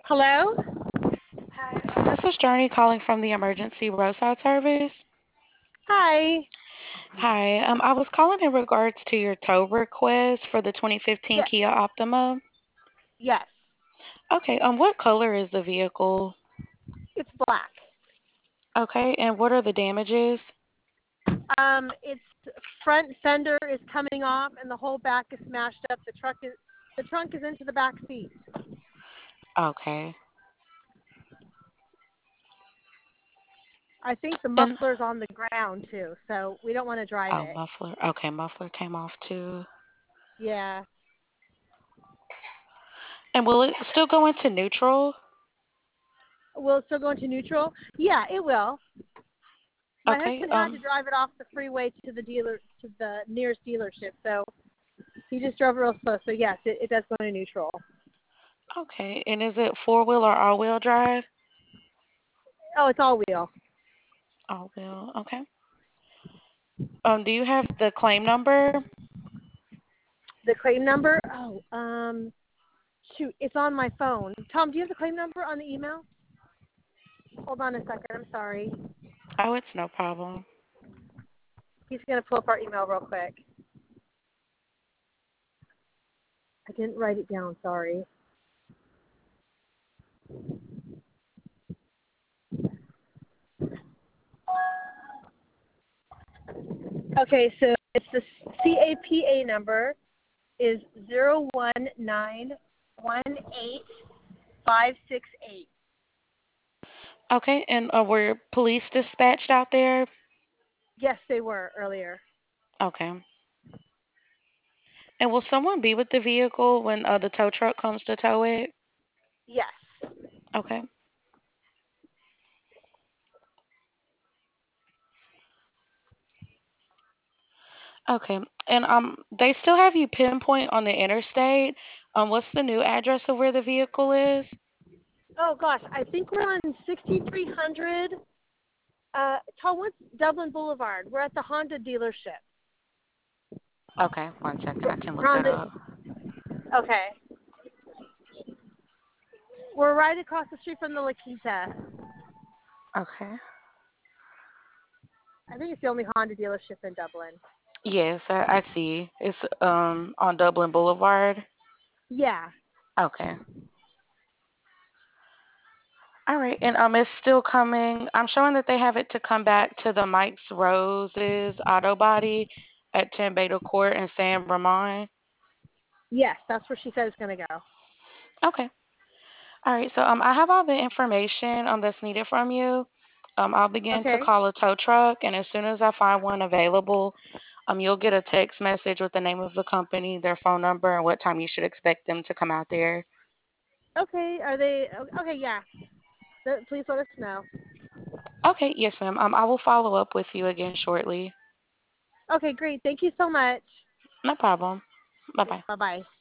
Hello? Hi, this is Journey calling from the emergency roadside service. Hi. Hi, I was calling in regards to your tow request for the 2015 Yeah, Kia Optima. yes. Okay, what color is the vehicle? It's black. Okay, and what are the damages? Its front fender is coming off and the whole back is smashed up. The trunk is into the back seat. Okay, I think the and muffler's on the ground too, so we don't want to drive oh, it. muffler. Okay, muffler came off too. Yeah. And will it still go into neutral? Will it still go into neutral? Yeah, it will. My Okay, husband had to drive it off the freeway to the nearest dealership, so he just drove it real slow. So yes, it does go into neutral. okay, and is it four-wheel or all-wheel drive? Oh, it's all wheel. All-wheel. Okay. Do you have the claim number? The claim number? Oh, shoot, it's on my phone. Tom, do you have the claim number on the email? Hold on a second. I'm sorry. Oh, it's no problem. He's going to pull up our email real quick. I didn't write it down. Sorry. Okay, so it's the CAPA number is 019185568. Okay, and were police dispatched out there? Yes, they were earlier. Okay. And will someone be with the vehicle when the tow truck comes to tow it? Yes. Okay. Okay. And they still have you pinpoint on the interstate. What's the new address of where the vehicle is? Oh gosh, I think we're on 6300. Tom, what's Dublin Boulevard? We're at the Honda dealership. Okay, one second. I can We're look on that the. up. Okay. We're right across the street from the La Quinta. Okay. I think it's the only Honda dealership in Dublin. Yes, I see. It's on Dublin Boulevard. Yeah. Okay. All right. And it's still coming. I'm showing that they have it to come back to the Mike's Roses Auto Body at 10 Beta Court in San Ramon. Yes, that's where she said it's going to go. Okay. All right. So I have all the information that's needed from you. I'll begin to Okay. call a tow truck, and as soon as I find one available, you'll get a text message with the name of the company, their phone number, and what time you should expect them to come out there. Okay. Are they? Okay. Yeah. Please let us know. Okay. Yes, ma'am. I will follow up with you again shortly. Okay. Great. Thank you so much. No problem. Bye bye. Bye bye.